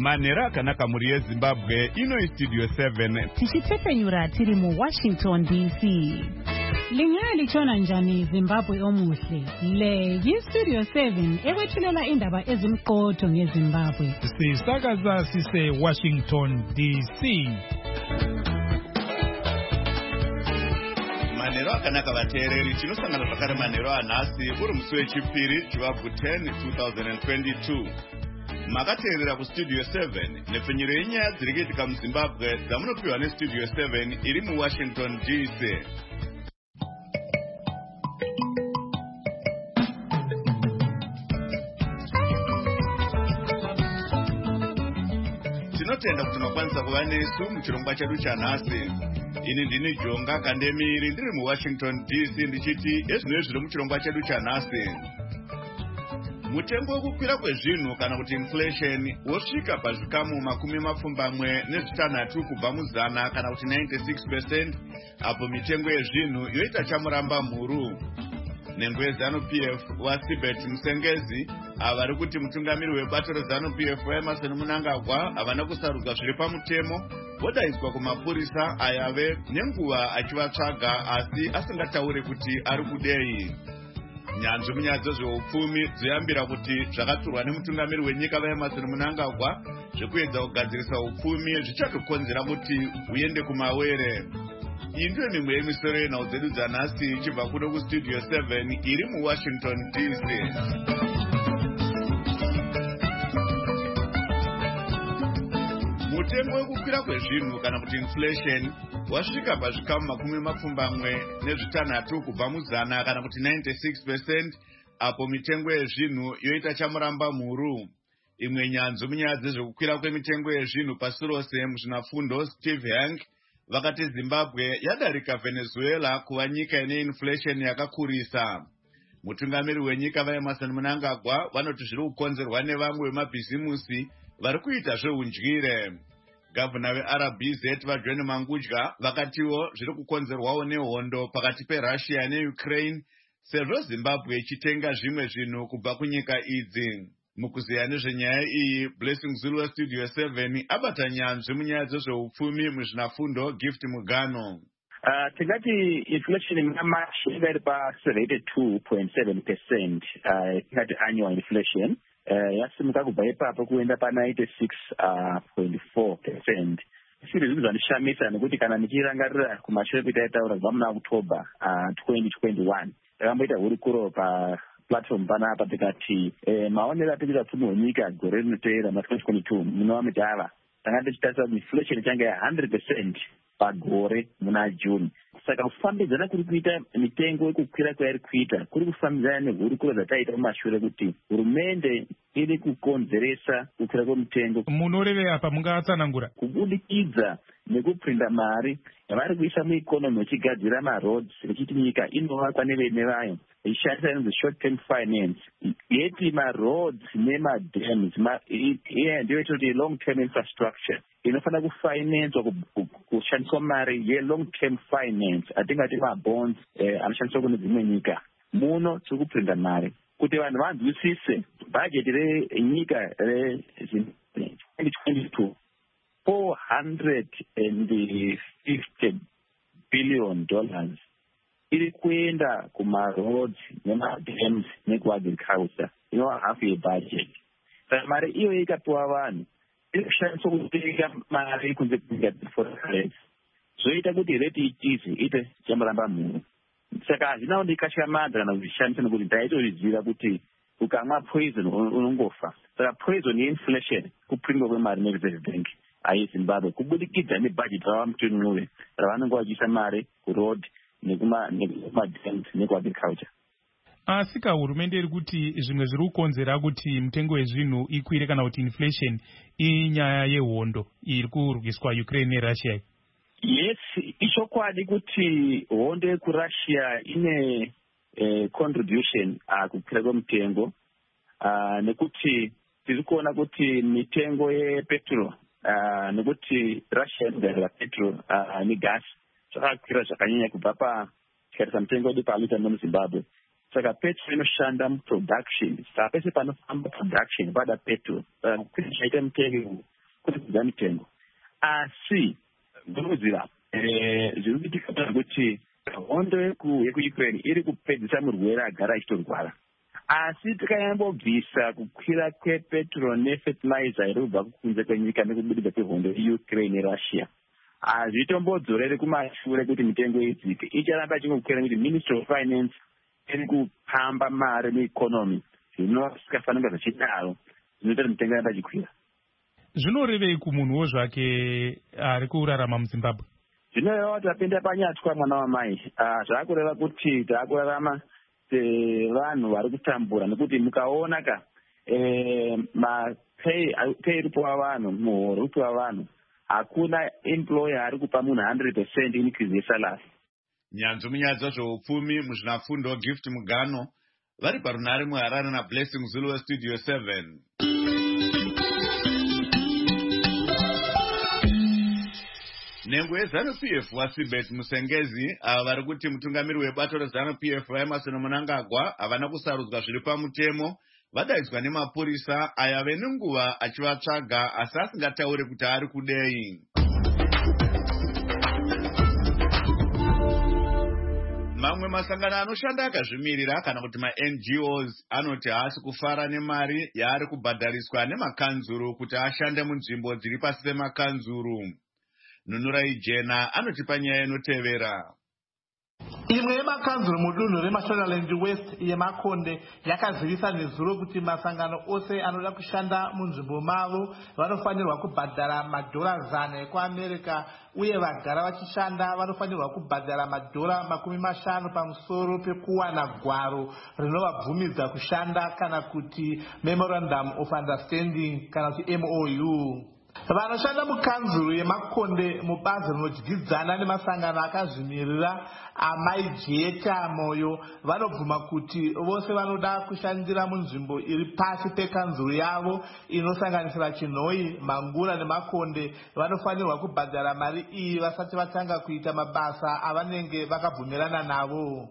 Manera akanaka muri yeZimbabwe ino Studio 7 tichitepenyura tiri mu Washington DC. Lingaya lichona njani Zimbabwe omuhle. Le Studio 7 ewethulela indaba ezimqotho ngeZimbabwe. Sisakaza sise Washington DC. Manero akanaka vateereri tinosangana zvakare manero anhasi uri musi wechipiri chivabvu 10 2022. Makateerera kuStudio 7 nepfenyuro yenyaya dziri kuitika muZimbabwe dzamunopiwa neStudio 7 iri muWashington DC. Tinotenda kuti makwanisa kuva nesu muchirongwa chedu chanhasi. Ini ndini Jonga Kandemiri ndiri muWashington DC ndichiti ezvinoi zviri muchirongwa chedu chanhasi. Mutengo wekukwira kwezvinhu kana kuti inflation wosvika pazvikamu 26 kubva muzana kana kuti 96%, apo mitengo yezvinhu yoita chamuramba mhuru. Nhengo yeZanu-PF waSibet Musengezi avari kuti mutungamiri webato reZanu-PF waEmerson Mnangagwa havana kusarudzwa zviri pamutemo, vodaidzwa kumapurisa ayave nenguva achivatsvaga asi asingatauri kuti ari kudei. Nyanzvi munyaya dzezveupfumi dzoyambira kuti zvakaturwa nemutungamiri wenyika vaEmerson Mnangagwa zvekuedza kugadzirisa upfumi zvichatokonzera kuti uende kumawere. Iyi ndiyo mimwe yemisoro yenhau dzedu dzanhasi ichibva kuno kuStudio 7 iri muWashington DC. Mutengo wekukwira kwezvinhu kana kuti inflation wasvika pazvikamu 26 kubva muzana kana kuti 96%, apo mitengo yezvinhu yoita chamuramba mhuru. Imwe nyanzvi munyaya dzezvekukwira kwemitengo yezvinhu pasi rose muzvinafundo Steve Hank vakati Zimbabwe yadarika Venezuela kuva nyika ine inflation yakakurisa. Mutungamiri wenyika vaEmerson Mnangagwa vanoti zviri kukonzerwa nevamwe vemabhizimusi vari kuita zveundyire. Gavhuna veRBZ vaJohn Mangudya vakatiwo zviri kukonzerwawo nehondo pakati peRussia neUkraine, sezvo Zimbabwe ichitenga zvimwe zvinhu kubva kunyika idzi. Mukuziya nezvenyaya iyi, Blessing Zulu weStudio 7 abata nyanzvi munyaya dzezveupfumi muzvinafundo Gift Mugano. Tingati inflation mamashi iri pa 72.7%, tingati annual inflation. Yasimuka kubva ipapo kuenda pa 96.4%. Zviro zvinhu zvanishamisa nekuti kana nichirangarira kumashure kwetaitaura kubva muna October 2021 takamboita hurukuro pa platform panapa tikati maonero atinoita upfumi hwenyika gore rinoteera ma2022 munova mudhava tanga tichitarisa kuti inflation ichange 100% pagore muna June. Saka kufambidzana kuri kuita mitengo yekukwira kwairi kuita kuri kufambidzana nehurukuro dzataita mumashure kuti hurumende iri kukonzeresa kukwira kwemitengo. Munorevei apa mungatsanangura? Kubudikidza nekuprinda mari yavari kuisa muikonomi vachigadzira maroads vechiti nyika inovakwa nevene vayo ishandisa inonzi short term finance yeti maroads nemadams ndiyo yetoti long term infrastructure inofanira kufinanswa kushandiswa mari ye-long term finance atingati mabonds anoshandiswa kune dzimwe nyika. Muno tiri kuprinda mari kuti vanhu vanzwisise bhajeti renyika re2022 $450 billion iri kuenda kumaroads nemadams nekuagriculture inova hafu yebudget. Saka mari iyo ikapiwa vanhu iri kushandiswa kutenga mari kunze kunyika dziriforest zvoita kuti reti ichizi ite chamuramba mhuru. Saka hazvina kundikashamadza kana kuzvishandisa nekuti ndaitozviziva kuti ukamwa poison unongofa. Saka poison yeinflation kupringwa kwemari nereserve bank aiZimbabwe kubudikidza nebudget ravamutun'uve ravanenge vachiisa mari kuroad nekumadams nekuagriculture. Asi hurumende iri kuti zvimwe zviri kukonzera kuti mutengo wezvinhu ikwire kana kuti inflation inyaya yehondo iri kurwiswa Ukraine neRussia. Yes, ichokwadi kuti hondo yekuRussia ine contribution kukwira kwemutengo nekuti tiri kuona kuti mitengo yepetrol nekuti Russia inogadzira petrol negas zvakakwira zvakanyanya kubva patarisa mutengo wedu palita nomuZimbabwe. Saka petrol inoshanda muproduction, saka pese panofamba production pada petrol kukwira chaita mutengo kudzidza mitengo. Asi ndinoziva zviri kuitika kuti hondo yekuukraine iri kupedzisa murwere agara achitorwara. Asi tikanyambobvisa kukwira kwepetrol nefertilizer iri kubva kunze kwenyika nekubudikwa kwehondo yeukraine nerussia, hazvitombodzorere kumashure kuti mitengo idzike. Icharamba ichingokwira kuti ministry of finance iri kupamba mari neeconomy zvinosikafanira zvichidaro, zvinoita kuti mitengo iramba ichikwira. Zvinorevei kumunhuwo zvake ari kurarama muZimbabwe? Zvinoreva kuti tapinda panyatwa mwana wamai. Zvakureva kuti taakurarama sevanhu vari kutambura, nekuti mukaona ka mapei iripowa vanhu, muhoro uripowa vanhu, hakuna employer ari kupa munhu 100% increase yesalary. Nyanzvi munyaya dzezveupfumi muzvinafundo Gift Mugano vari parunare muHarare naBlessing Zulu weStudio 7. Nhengo yeZANU-PF waSibet Musengezi ava vari kuti mutungamiri webato reZANU-PF vaEmerson Mnangagwa havana kusarudzwa zviri pamutemo vadaidzwa nemapurisa aya ave nenguva achivatsvaga asi asingataure kuti ari kudei. Mamwe masangano anoshanda akazvimirira kana kuti ma-NGOs anoti haasi kufara nemari yaari kubhadhariswa nemakanzuru kuti ashande munzvimbo dziri pasi pemakanzuru. Nunurai Jena anotipa nyaya inotevera. Imwe yemakanzuru mudunhu reMashonaland West yeMakonde yakazivisa nezuro kuti masangano ose anoda kushanda munzvimbo mavo vanofanirwa kubhadhara madhora 100 ekuAmerica, uye vagara vachishanda vanofanirwa kubhadhara madhora 50 pamusoro pekuwana gwaro rinovabvumidza kushanda kana kuti Memorandum of Understanding kana kuti MOU. Vanoshanda mukanzuru yeMakonde mubazi rinodyidzana nemasangano akazvimirira amaijeta moyo vanobvuma kuti vose vanoda kushandira munzvimbo iri pasi pekanzuru yavo inosanganisira Chinhoi, Mangura neMakonde vanofanirwa kubhadhara mari iyi vasati vatanga kuita mabasa avanenge vakabvumirana navo.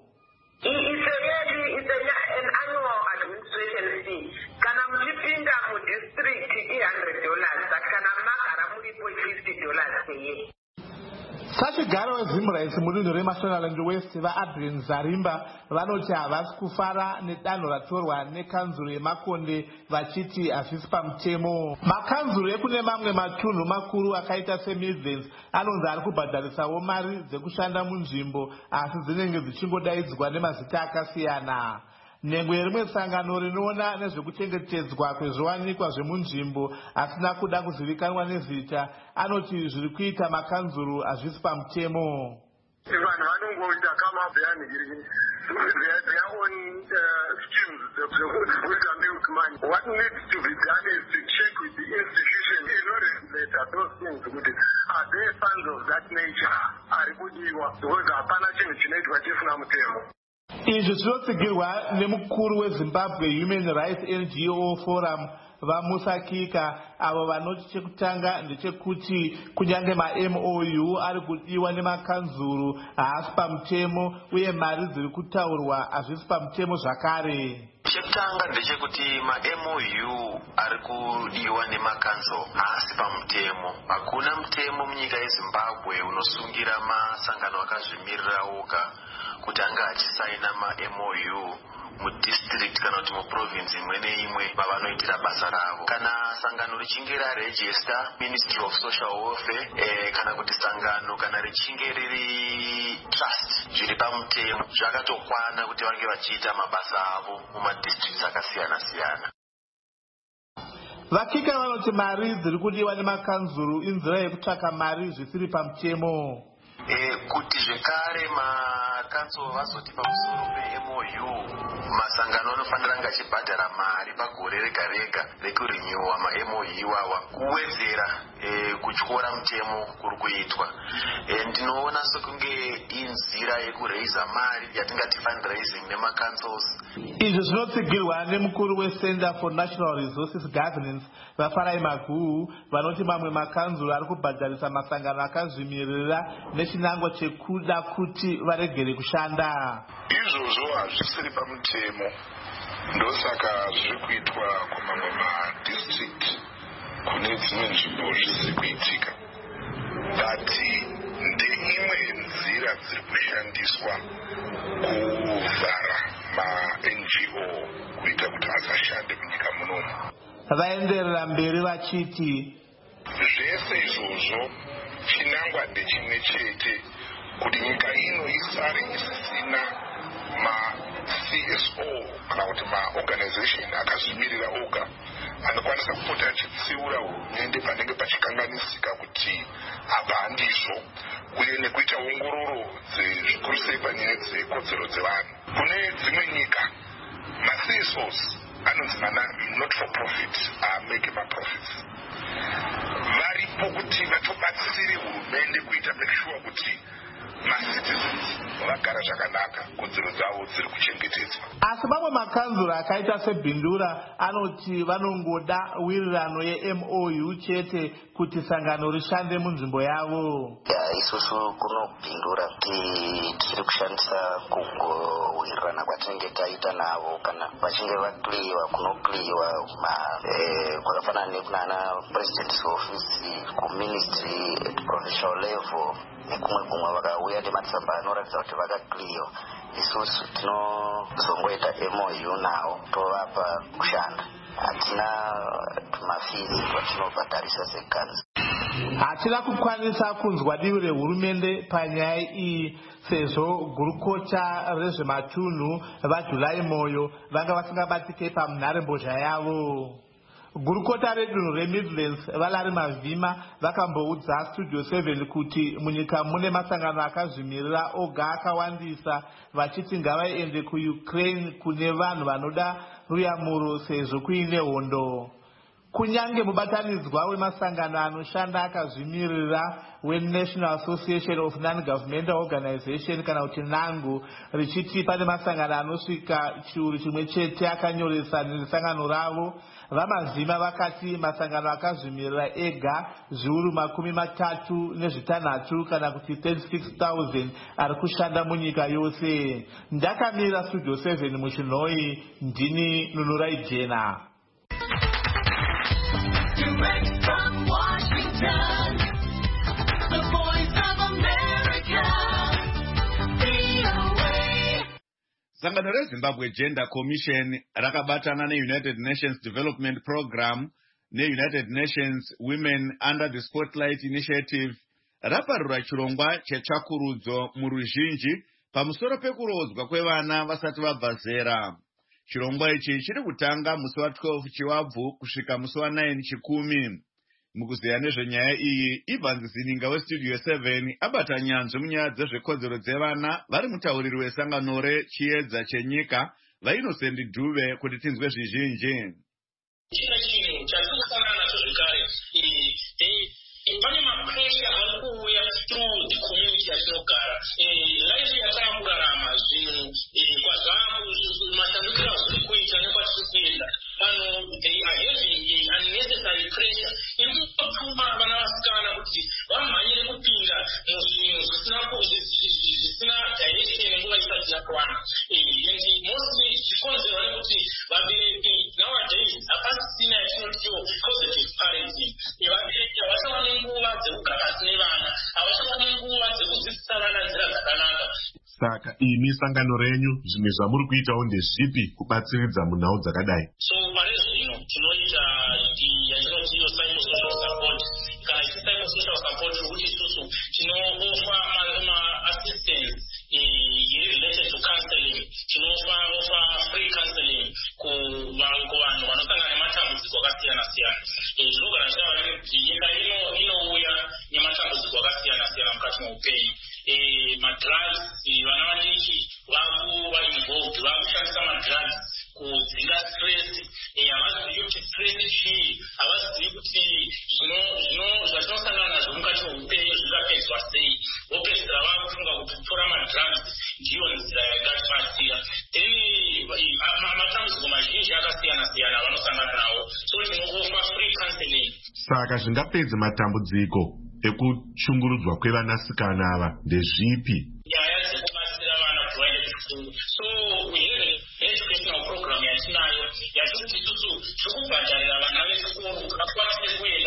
Kana mchipinda mu district $100 kana makara mulipo $50 per year. Sachigaro weZimrais mudunhu reMashonaland West vaAdrian Zarimba vanoti havasi kufara nedanho ratorwa nekanzuru yeMakonde vachiti hazvisi pamutemo. Makanzuru ekune mamwe matunhu makuru akaita seMidlands anonzi ari kubhadharisawo mari dzekushanda munzvimbo asi dzinenge dzichingodaidzwa nemazita akasiyana. Nhengo yerimwe sangano rinoona nezvekuchengetedzwa kwezviwanikwa zvemunzvimbo asina kuda kuzivikanwa nezita anoti zviri kuita makanzuru hazvisi pamutemo. Vanhu vanongoita kamabhayani their own schemes zekuita milk money. What needs to be done is to check with the institution inoregulate those things kuti are there funds of that nature ari kudiwa, because hapana chinhu chinoitwa chisina mutemo. Izvi zvinotsigirwa nemukuru weZimbabwe Human Rights NGO Forum vaMusa Kika, avo vanoti chekutanga ndechekuti kunyange ma-MOU ari kudiwa nemakanzuru haasi pamutemo uye mari dziri kutaurwa hazvisi pamutemo zvakare. Chekutanga ndechekuti ma-MOU ari kudiwa nemakanzuru haasi pamutemo. Hakuna mutemo munyika yeZimbabwe unosungira masangano akazvimirira oga kuti anga achisaina ma-MOU mudistrict kana kuti muprovince imwe neimwe pavanoitira basa ravo. Kana sangano richinge raregister Ministry of Social Welfare kana kuti sangano kana richinge riri trust zviri pamutemo zvakatokwana kuti vange vachiita mabasa avo mumadistricts akasiyana siyana. Vakika vanoti mari dziri kudiwa nemakanzuru inzira yekutsvaka mari zvisiri pamutemo. Kuti zvekare makanzuru vazoti pamusoro peMOU masangano anofanira kunge achibhadhara mari pagore rega rega rekurenyuwa maMOU awa kuwedzera kutyora mutemo kuri kuitwa. Ndinoona sekunge inzira yekureiza mari yatingati fundraising nemacancels. Izvi zvinotsigirwa nemukuru weCenter for National Resources Governance vaFarai Maguhu vanoti mamwe makanzuru ari kubhadharisa masangano akazvimirira nechinangwa chekuda kuti varegere kushanda. Izvozvo hazvisiri pamutemo, ndosaka zviri kuitwa kumamwe madistrict kune dzimwe nzvimbo zvisiri kuitika, but ndeimwe yenzira dziri kushandiswa kuvhara ma-NGO kuita kuti asashande munyika munomu. Vaenderera mberi vachiti zvese izvozvo chinangwa ndechimwe chete, kuti nyika ino isare isisina ma-CSO kana kuti ma-organization akazvimirira oga anokwanisa kupota achitsiura hurumende panenge pachikanganisika kuti apa handizvo, uye nekuita ongororo zvikuru sei panyaya dzekodzero dzevanhu. Kune dzimwe nyika ma-CSOs anonzi not for profit, make ma-profits. Varipo kuti vatobatsire hurumende kuita make sure kuti ma-citizens vagara zvakanaka, kodzero dzavo dziri kuchengetedzwa. Asi mamwe makanzura akaita sebhindura anoti vanongoda wirirano ye-MOU chete kuti sangano rishande munzvimbo yavo. Isusu kunobhindura kuti tiri kushandisa kungowirirana kwatinenge taita navo kana vachinge vakliyiwa, kunokliyiwa kwakafanana nekunana president's office, kuministry at provincial level nekumwe vakauya nematsamba anoratidza kuti vakakliyiwa. Isusu tinozongoita MOU navo tovapa kushanda, hatina tumafizi twatinobhadharisa sekanzi. Hatina kukwanisa kunzwa divi rehurumende panyaya iyi sezvo gurukota rezvematunhu vaJulai Moyo vanga vasingabatike pamunharembozha yavo. Gurukota redunhu reMidlands Valari Mavhima vakamboudza Studio 7 kuti munyika mune masangano akazvimirira oga akawandisa, vachiti ngavaende kuUkraine kune vanhu vanoda ruyamuro sezvo kuine hondo. Kunyange mubatanidzwa wemasangano anoshanda akazvimirira weNational Association of Non-Governmental Organization kana kuti NANGO richiti pane masangano anosvika chiuru chimwe chete akanyoresa nesangano ravo, vaMavhima vakati masangano akazvimirira ega zviuru 36 kana kuti 36,000 ari kushanda munyika yose. Ndakamira Studio 7 muChinhoi, ndini Nunurai Jena. Direct from Washington, the Voice of America, VOA. Sangano reZimbabwe Gender Commission rakabatana neUnited Nations Development Program neUnited Nations Women Under the Spotlight Initiative raparura chirongwa chetsvakurudzo muruzhinji pamusoro pekurodzwa kwevana vasati vabva zera. Chirongwa ichi chiri kutanga musi wa12 chiwabvu kusvika musi wa9 chikumi. Mukuzeya nezvenyaya iyi, Evans Zininga weStudio 7 abata nyanzvi munyaya dzezvekodzero dzevana vari mutauriri wesangano rechiedza chenyika vaInnocent Dube kuti tinzwe zvizhinji. Chino chinhu chatinosangana nacho zvekare, pane mapresha ari kuuya through the community yatinogara. Life yatakurarama zvinhu mashandukiro azviri kuita nekwatiri kuenda pano, they are having unnecessary pressure iri kutuma vana vasikana kuti vamhanyire kupinda muzvinhu zvisina direction nguva isati yakwana. And mostly zvikonzerwa nekuti vabereki nowadays hapasisina yatinotiwo positive parenting. Vabereki havachava nenguva dzekugara pasi nevana, havachava nenguva dzekudzidzisa vana nzira dzakanaka. Saka imi sangano renyu zvimwe zvamuri kuitawo ndezvipi kubatsiridza munhau dzakadai? So pari zvino tinoita yatinotiyo psychosocial support. Kana ichi psychosocial support kuti isusu tinooffer ma-assistance related to counseling. Tinooffer free counseling kuvanhu vanosangana nematambudziko akasiyana-siyana. Zvinogara zvichava kuti nyika inouya nematambudziko akasiyana-siyana mukati meupenyu. Madrugs, vana vadiki vainvolved, vakushandisa madrugs kudzinga stress. Havazivi kuti stress chii, havazivi kuti zvatinosangana nazvo mukati meupenyu zvingapedzwa sei. Vopedzera vakufunga kuti kutora madrugs ndiyo nzira yakatibatsira. Then matambudziko mazhinji akasiyana-siyana vanosangana nawo, so tinooffer free counseling. Saka zvingapedza matambudziko ekushungurudzwa kwevanasikana ava ndezvipi? Nyaya dzekubatsira vana kuvaende kufundo. So we have an educational program yatinayo yatikuti isusu tikubhadharira vana vechikoro kuti vakwanise kuenda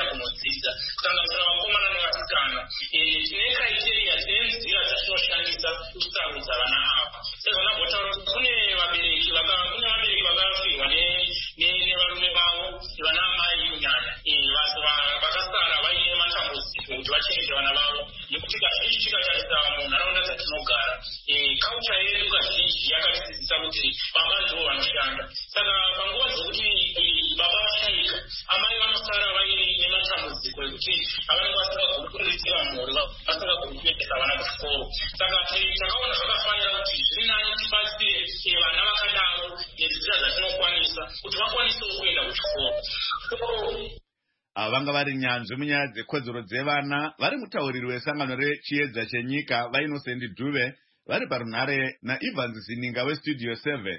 kuita kuti baba ndivo vanoshanda. Saka panguva dzekuti baba vashaika, amai vanosara vaine nematambudziko ekuti avanenge vasingagoni kuriritira mhuri, vasingagoni kuendesa vana kuchikoro. Saka takaona zvakafanira kuti zviri nani tibatsire vana vakadaro nenzira dzatinokwanisa kuti vakwanisewo kuenda kuchikoro. Vanga vari nyanzvi munyaya dzekodzero dzevana vari mutauriri wesangano rechiedza chenyika vaInnocent Dube vari parunhare naEvans Zininga weStudio 7.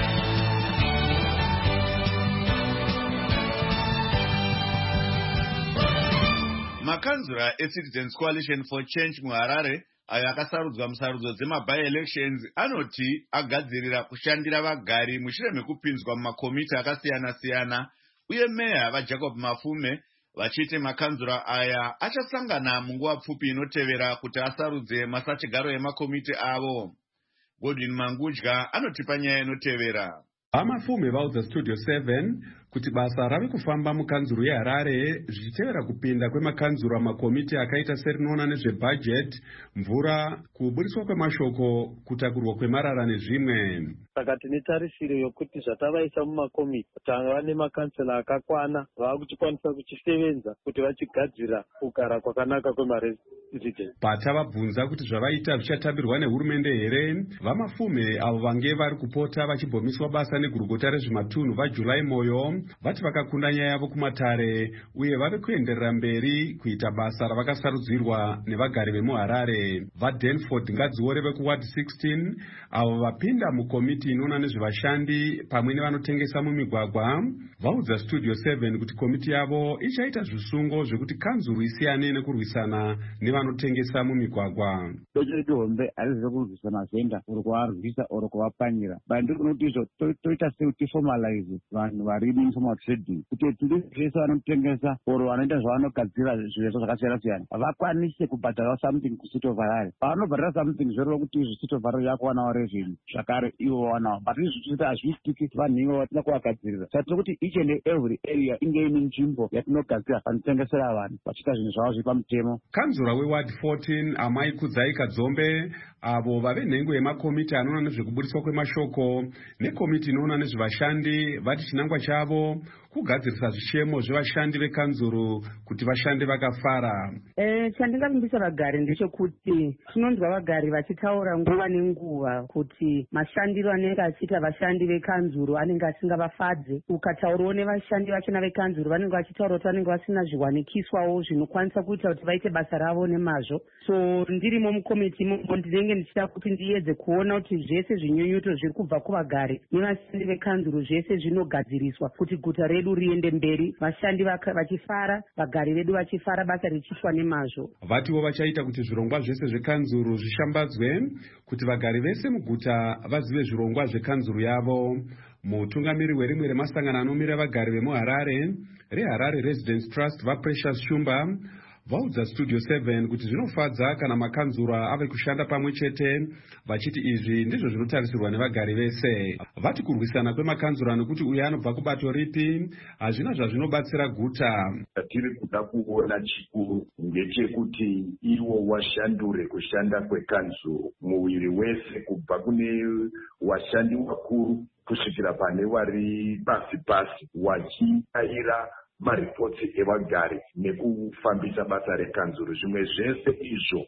Makanzura eCitizens Coalition for Change muHarare ayo akasarudzwa musarudzo dzema-by-elections anoti agadzirira kushandira vagari mushure mekupinzwa mumakomiti akasiyana-siyana, uye meya vaJacob Mafume vachiti makanzura aya achasangana munguva pfupi inotevera kuti asarudze masachigaro emakomiti avo. Godwin Mangudya anotipa nyaya inotevera. Amafume vaudza Studio 7 kuti basa rave kufamba mukanzuro yeHarare zvichitevera kupinda kwemakanzuro makomiti akaita serinoona nezvebudget, mvura, kubudiswa kwemashoko, kutakurwa kwemarara nezvimwe. Saka tine tarisiro yokuti zvatavaisa mumakomiti tanga nemakanzela akakwana vakutikwanisa kuchisevenza kuti vachigadzira kugara kwakanaka kwemaresidenti. Patavabvunza kuti zvavaita zvichatabirwa nehurumende here, vamafume avo vange vari kupota vachibhomiswa basa negurukota rezvematunhu vaJuly Moyo vati vakakunda nyaya yavo kumatare uye vave kuenderera mberi kuita basa ravakasarudzirwa nevagari vemuHarare. VaDanford Ngadziore vekuward 16 avo vapinda mukomiti inoona nezvevashandi pamwe nevanotengesa mumigwagwa vaudza Studio 7 kuti komiti yavo ichaita zvisungo zvekuti kanzuru isiyane nekurwisana nevanotengesa mumigwagwa. Docheredu hombe harizive kurwisana zvenda uri kuvarwisa uri kuvapanyira bandiri kunoti izvo toita sei kuti formalize vanhu vari informal trading kuti tiri zvese vanotengesa oro vanoita zvavanogadzira zvireso zvakasiyana-siyana vakwanise kubhadhara something kustate of Harare. Pavanobhadhara something zvoreva kuti izvi state of Harare yakuwanawo revenue zvakare ivo wanawo, but izvi zviti hazviitiki vanhu ivo vatina kuvagadzirira. Saka tiri kuti each and every area inge ine nzvimbo yatinogadzira vanotengesera vanhu vachiita zvinhu zvavo zviri pamutemo. Kanzura weward 14 Amai Kudzai Kadzombe avo vave nhengo yemakomiti anoona nezvekubudiswa kwemashoko nekomiti inoona nezvevashandi vati chinangwa chavo kugadzirisa zvishemo zvevashandi vekanzuru kuti vashande vakafara. Chandingavimbisa vagari ndechekuti tinonzwa vagari vachitaura nguva nenguva kuti mashandiro anenge achiita vashandi vekanzuru anenge asingavafadze. Ukataurawo nevashandi vachona vekanzuru vanenge vachitaura kuti vanenge vasina zviwanikiswawo zvinokwanisa kuita kuti vaite basa ravo nemazvo. So ndirimo mukomiti imomo ndinenge ndichida kuti ndiedze kuona kuti zvese zvinyunyuto zviri kubva kuvagari nevashandi vekanzuru zvese zvinogadziriswa kuti guta redu riende mberi, vashandi vachifara, vagari vedu vachifara, basa richiitwa nemazvo. Vatiwo vachaita kuti zvirongwa zvese zvekanzuru zvishambadzwe kuti vagari vese muguta vazive zvirongwa zvekanzuru yavo. Mutungamiri werimwe remasangano anomira vagari vemuHarare reHarare Residence Trust vaPrecious Shumba vaudza Studio 7 kuti zvinofadza kana makanzura ave kushanda pamwe chete vachiti izvi ndizvo zvinotarisirwa nevagari vese. Vati kurwisana kwemakanzura nekuti uyo anobva kubato ripi hazvina zvazvinobatsira guta. Tiri kuda kuona chikuru ngechekuti iwo washandure kushanda kwekanzuru muviri wese kubva kune washandi wakuru kusvikira pane vari pasi wachiaira maripotsi evagari nekufambisa basa rekanzuru. Zvimwe zvese izvo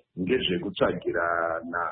ngezvekutsvagirana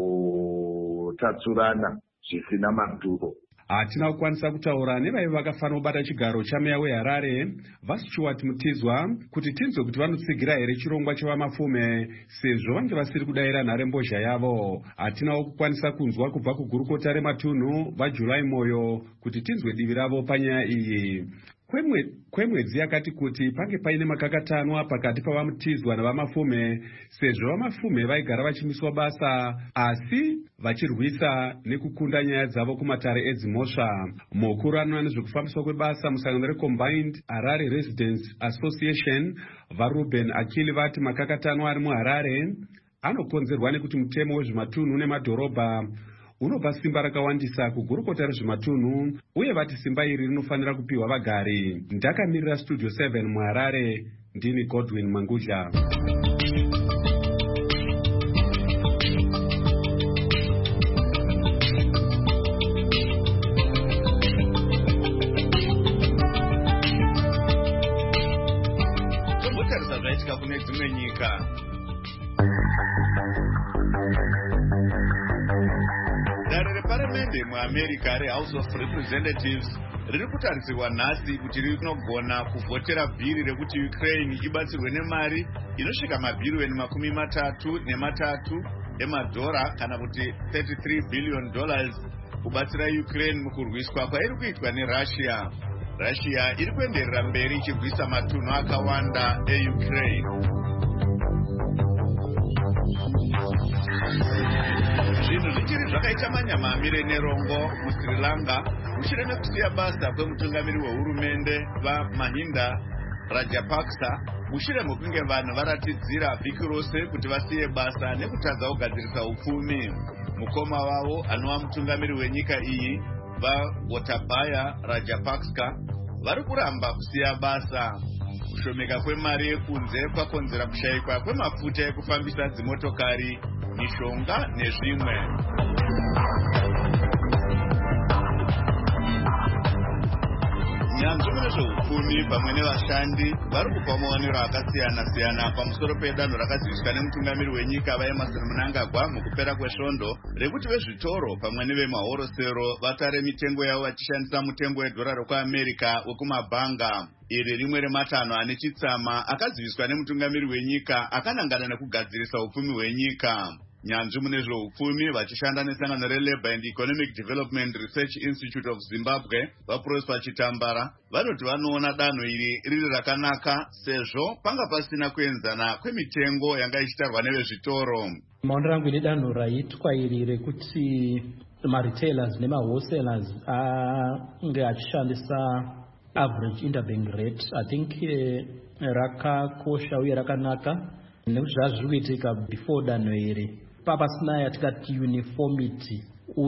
kungotatsurana zvisina madhuro. Hatina kukwanisa kutaura nevaive vakafanira kubata chigaro chameya weHarare vaStuart Mutizwa kuti tinzwe kuti vanotsigira here chirongwa chevamafume sezvo vange vasiri kudayira nharembozha yavo. Hatinawo kukwanisa kunzwa kubva kugurukota rematunhu vaJuly Moyo kuti tinzwe divi ravo panyaya iyi. Kwemwedzi yakati kuti pange paine makakatanwa pakati pavamutizwa navamafume sezvo vamafume vaigara vachimiswa basa asi vachirwisa nekukunda nyaya dzavo kumatare edzimhosva. Mukuru anoona nezvekufambiswa kwebasa musangano reCombined Harare Residents Association vaRuben Akili vati makakatanwa ari muHarare anokonzerwa nekuti mutemo wezvematunhu nemadhorobha unopa simba rakawandisa kugurukota rezvematunhu uye vati simba iri rinofanira kupiwa vagari. Ndakamirira Studio 7 muHarare, ndini Godwin Mangudya. repaamerica rehouse of representatives riri kutarisirwa nhasi kuti rinogona kuvhotera bhiri rekuti Ukraine ibatsirwe nemari inosvika mabhiriyoni $33 emadhora kana kuti $33 billion kubatsira Ukraine mukurwiswa kwairi kuitwa neRussia. Russia iri kuenderera mberi ichirwisa matunhu akawanda eUkraine. Zvinhu zvichiri zvakaita manyamamire nerongo muSri Lanka mushure mekusiya basa kwemutungamiri wehurumende vaMahinda Rajapaksa mushure mekunge vanhu varatidzira vhiki rose kuti vasiye basa nekutadza kugadzirisa upfumi. Mukoma wavo anova mutungamiri wenyika iyi vaGotabaya Rajapaksa vari kuramba kusiya basa. Kushomeka kwemari yekunze kwakonzera kushayikwa kwemafuta ekufambisa dzimotokari, mishonga nezvimwe. Nyanzvi munezveupfumi pamwe nevashandi vari kupa maonero akasiyana-siyana pamusoro pedanho rakaziviswa nemutungamiri wenyika vaEmerson Mnangagwa mukupera kwesvondo rekuti vezvitoro pamwe nevemahorosero vatare mitengo yavo vachishandisa mutengo wedhora rekuAmerica wekumabhanga. Iri rimwe rematanho ane chitsama akaziviswa nemutungamiri wenyika akanangana nekugadzirisa upfumi hwenyika. Nyanzvi munezveupfumi vachishanda nesangano reLabour and Economic Development Research Institute of Zimbabwe vaProsper Chitambara vanoti vanoona danho iri riri rakanaka sezvo panga pasina kuenzana kwemitengo yanga ichitarwa nevezvitoro. Maonero angu ine danho raitwa iri rekuti maretailers nemawholesalers ange achishandisa average interbank rate. I think rakakosha uye rakanaka nekuti zvazviri kuitika before danho iri papasina yatikati uniformity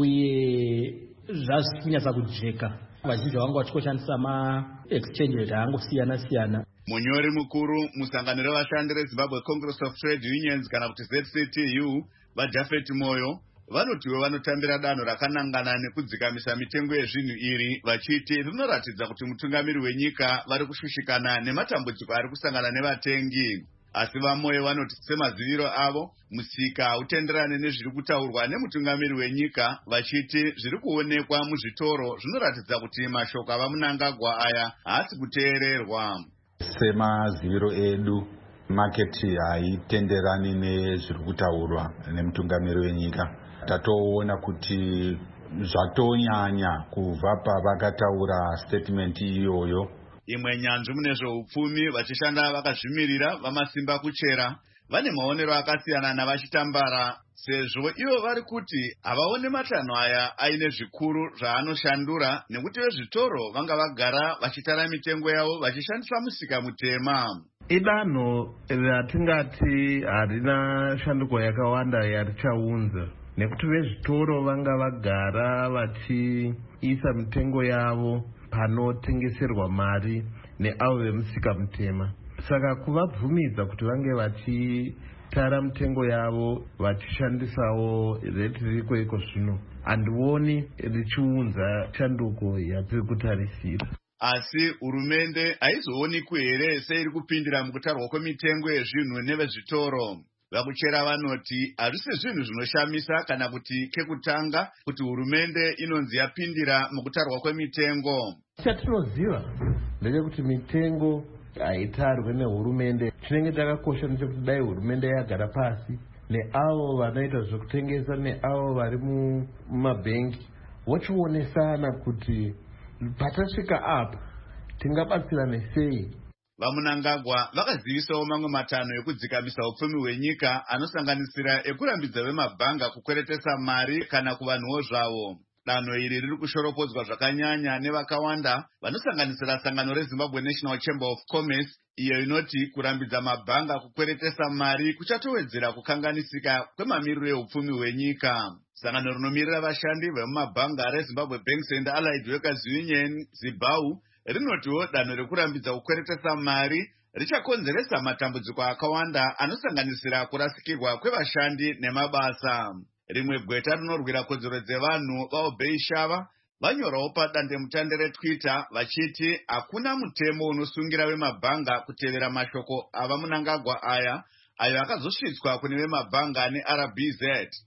uye zvazviri kunyatsa kujeka. Vazhinji vanga vachikoshandisa ma-exchange rate angosiyana-siyana. Munyori mukuru musangano revashandi reZimbabwe Congress of Trade Unions kana kuti ZCTU vaJafet Moyo vanotiwo vanotambira danho rakanangana nekudzikamisa mitengo yezvinhu iri vachiti rinoratidza kuti mutungamiri wenyika vari kushushikana nematambudziko ari kusangana nevatengi. Asi vaMoyo vanoti semaziviro avo musika hautenderane nezviri kutaurwa nemutungamiri wenyika vachiti zviri kuonekwa muzvitoro zvinoratidza kuti mashoko avaMnangagwa aya haasi kuteererwa. Semaziviro edu maketi haitenderani nezviri kutaurwa nemutungamiri wenyika. Tatoona kuti zvatonyanya kubva pavakataura statement iyoyo. Imwe nyanzvi munezveupfumi vachishanda vakazvimirira vamasimba kuchera vane maonero akasiyana navachitambara sezvo ivo vari kuti havaone matanho aya aine zvikuru zvaanoshandura nekuti vezvitoro vanga vagara vachitara mitengo yavo vachishandisa musika mutema. Idanho ratingati harina shanduko yakawanda yarichaunza nekuti vezvitoro vanga vagara vachiisa mitengo yavo panotengeserwa mari neavo vemusika mutema. Saka kuvabvumidza kuti vange vachitara mitengo yavo vachishandisawo reti riko iko zvino handioni richiunza shanduko yatiri kutarisira. Asi hurumende haizoonekwi here seiri kupindira mukutarwa kwemitengo yezvinhu nevezvitoro. Vakuchera vanoti hazvisi zvinhu zvinoshamisa kana kuti kekutanga kuti hurumende inonzi yapindira mukutarwa kwemitengo. Chatinoziva ndechekuti mitengo haitarwe nehurumende. Chinenge chakakosha ndechekuti dai hurumende yagara pasi neavo vanoita zvekutengesa neavo vari mumabhengi vochionesana kuti patasvika apa tingabatsirane sei. VaMnangagwa vakazivisawo mamwe matanho ekudzikamisa upfumi hwenyika anosanganisira ekurambidza vemabhanga kukweretesa mari kana kuvanhuwo zvavo. Danho iri riri kushoropodzwa zvakanyanya nevakawanda vanosanganisira sangano reZimbabwe National Chamber of Commerce iyo inoti kurambidza mabhanga kukweretesa mari kuchatowedzera kukanganisika kwemamiriro eupfumi hwenyika. Sangano rinomirira vashandi vemumabhanga reZimbabwe Banks and Allied Workers Union ZIBAU rinotiwo danho rekurambidza kukweretesa mari richakonzeresa matambudziko akawanda anosanganisira kurasikirwa kwevashandi nemabasa. Rimwe gweta rinorwira kodzero dzevanhu vaObey Shava vanyorawo padandemutande reTwitter vachiti hakuna mutemo unosungira vemabhanga kutevera mashoko avaMnangagwa aya ayo akazosvitswa kune vemabhanga neRBZ.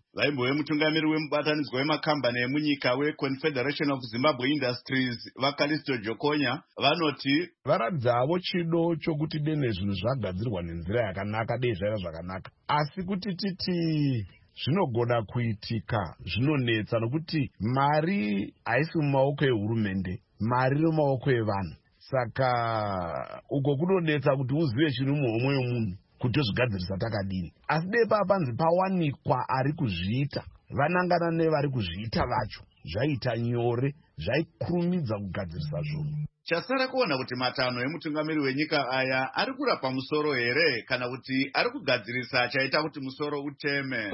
Vaimbove mutungamiri wemubatanidzwa wemakambani emunyika weConfederation of Zimbabwe Industries vaKalisto Jokonya vanoti varadzawo chido chokuti dene zvinhu zvagadzirwa nenzira yakanaka dei zvaiva zvakanaka, asi kuti titi zvinogona kuitika zvinonetsa nokuti mari haisi mumaoko ehurumende, mari iri mumaoko evanhu. Saka uko kunonetsa kuti uzive chiri muhomwe yomunhu kuti tozvigadzirisa takadini. Asi dei panzi pawanikwa ari kuzviita, vanangana nevari kuzviita vacho, zvaita nyore, zvaikurumidza kugadzirisa zvinhu. Chasara kuona kuti matanho emutungamiri wenyika aya ari kurapa musoro here kana kuti ari kugadzirisa chaita kuti musoro uteme.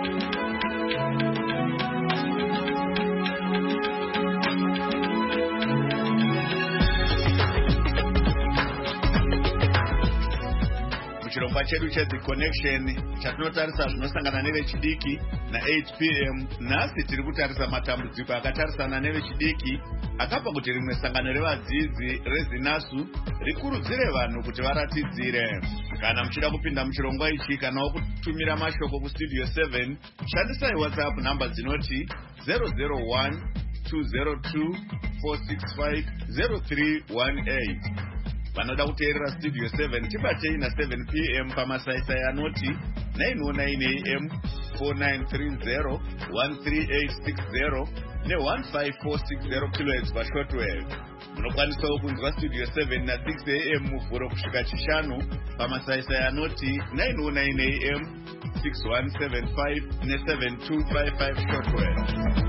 Muchirongwa chedu cheThe Connection chatinotarisa zvinosangana nevechidiki na8 p.m. nhasi tiri kutarisa matambudziko akatarisana nevechidiki akapa kuti rimwe sangano revadzidzi reZinasu rikurudzire vanhu kuti varatidzire. Kana muchida kupinda muchirongwa ichi kanawo kutumira mashoko kustudio 7 shandisai WhatsApp namba dzinoti 001 202 465 0318. Vanoda kuteerera studio 7 tibatei na7 p.m. pamasaisai anoti 909 am 4930 13860 ne15460 kHz pashortwave. Munokwanisawo kunzwa studio 7 na6 am muvhuro kusvika chishanu pamasaisai anoti 909 am 6175 ne7255 shortwave.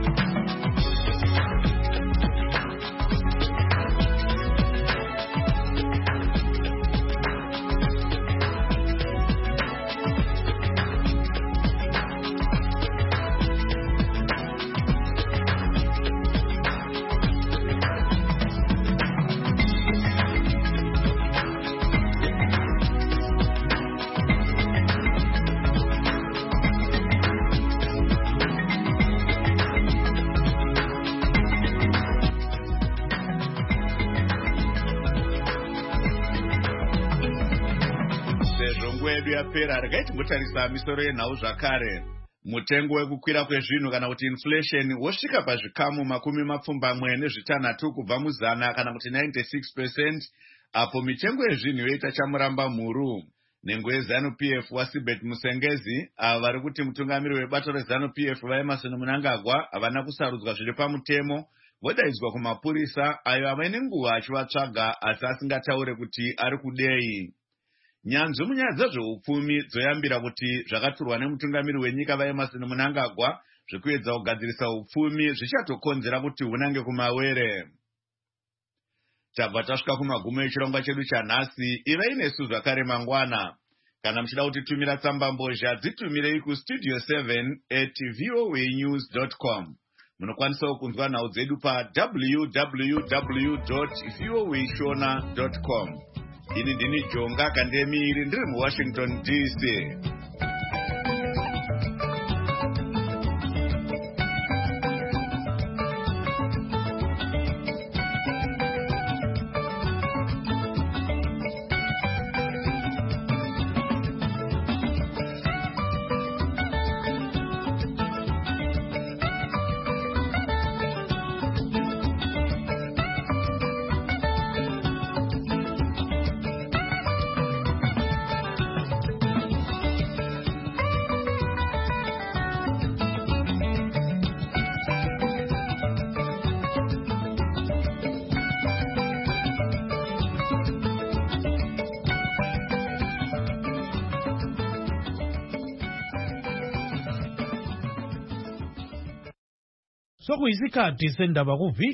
Yapera regaiti ngotarisa misoro yenhau zvakare. Mutengo wekukwira kwezvinhu kana kuti inflation wosvika pazvikamu 26 kubva muzana kana kuti 96%, apo mitengo yezvinhu yoita chamuramba mhuru. Nengo yeZANU-PF waSibet Musengezi ava vari kuti mutungamiri webato reZANU-PF vaEmerson Mnangagwa havana kusarudzwa zviri pamutemo, vodaidzwa kumapurisa ayo ava nenguva achivatsvaga asi asingataure kuti ari kudei. Nyanzvi munyaya dzezveupfumi dzoyambira kuti zvakaturwa nemutungamiri wenyika vaEmerson Mnangagwa zvekuedza kugadzirisa upfumi zvichatokonzera kuti hunange kumawere. Tabva tasvika kumagumo echirongwa chedu chanhasi. Ivai nesu zvakare mangwana. Kana muchida kutitumira tsamba mbozha dzitumirei kustudio 7@voanews.com. Munokwanisawo kunzwa nhau dzedu pa www.voashona.com. Ini ndini Jonga Kandemiri ndiri muWashington DC. Sokuyisikhathi sendaba kuviki